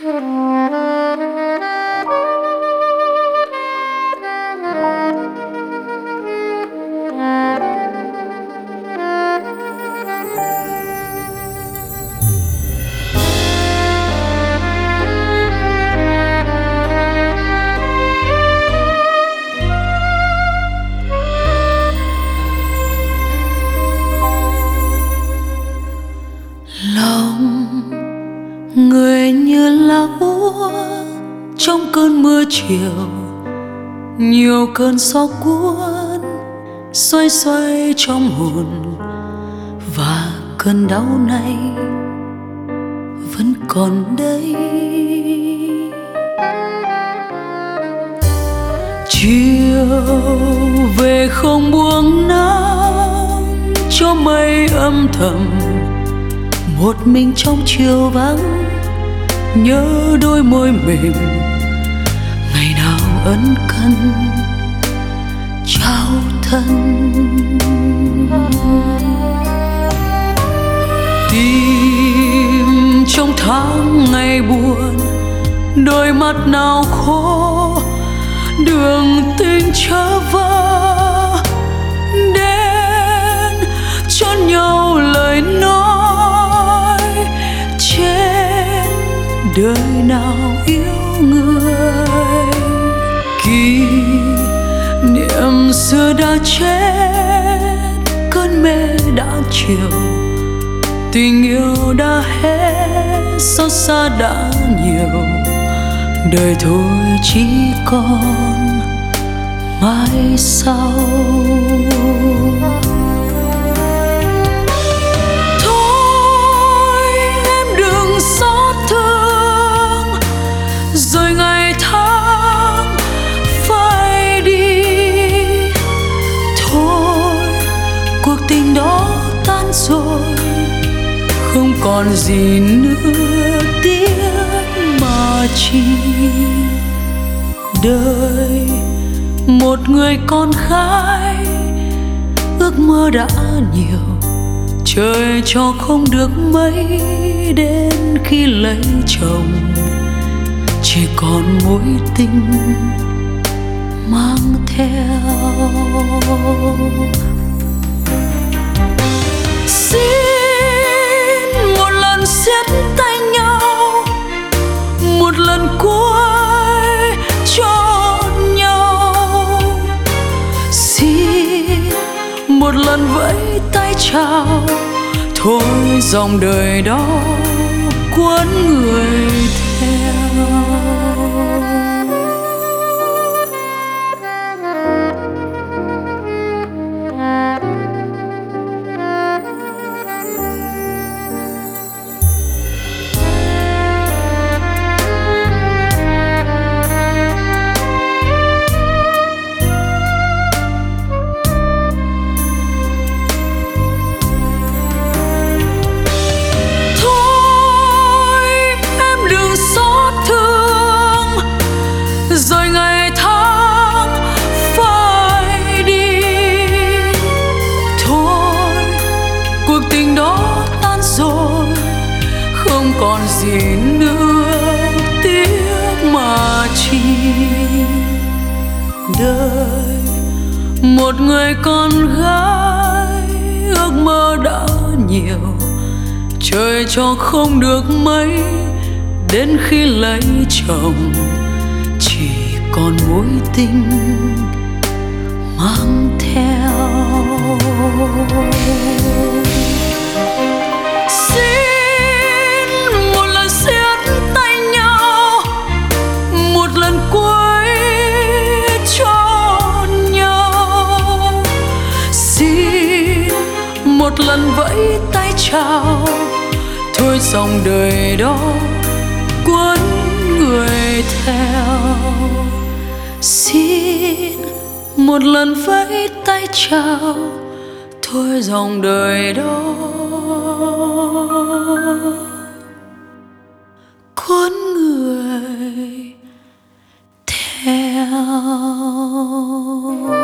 Người như lá úa trong cơn mưa chiều, nhiều cơn gió cuốn xoay xoay trong hồn, và cơn đau này vẫn còn đây. Chiều về không buông nắng cho mây âm thầm, một mình trong chiều vắng nhớ đôi môi mềm ngày nào ân cần trao thân. Tìm trong tháng ngày buồn, đôi mắt nào khô, đường tình trở vỡ đến cho nhau lời nói. Trên đời nào yêu người, kỷ niệm xưa đã chết, cơn mê đã chiều, tình yêu đã hết, xót xa đã nhiều, đời thôi chỉ còn mai sau. Thôi em đừng xót thương, rồi ngày tháng phai đi. Thôi cuộc tình đó tan rồi, không còn gì nữa tiếc mà chi. Đời một người con gái, ước mơ đã nhiều, trời cho không được mấy, đến khi lấy chồng chỉ còn mối tình mang theo. Xin một lần siết tay nhau, một lần cuối cho nhau. Xin một lần vẫy tay chào, thôi dòng đời đó cuốn người theo. Rồi ngày tháng phai đi. Thôi cuộc tình đó tan rồi, không còn gì nữa tiếc mà chi. Đời một người con gái, ước mơ đã nhiều, trời cho không được mấy, đến khi lấy chồng chỉ còn mối tình mang theo. Xin một lần siết tay nhau, một lần cuối cho nhau. Xin một lần vẫy tay chào, thôi dòng đời đó cuốn người theo. Xin một lần vẫy tay chào, thôi dòng đời đó cuốn người theo.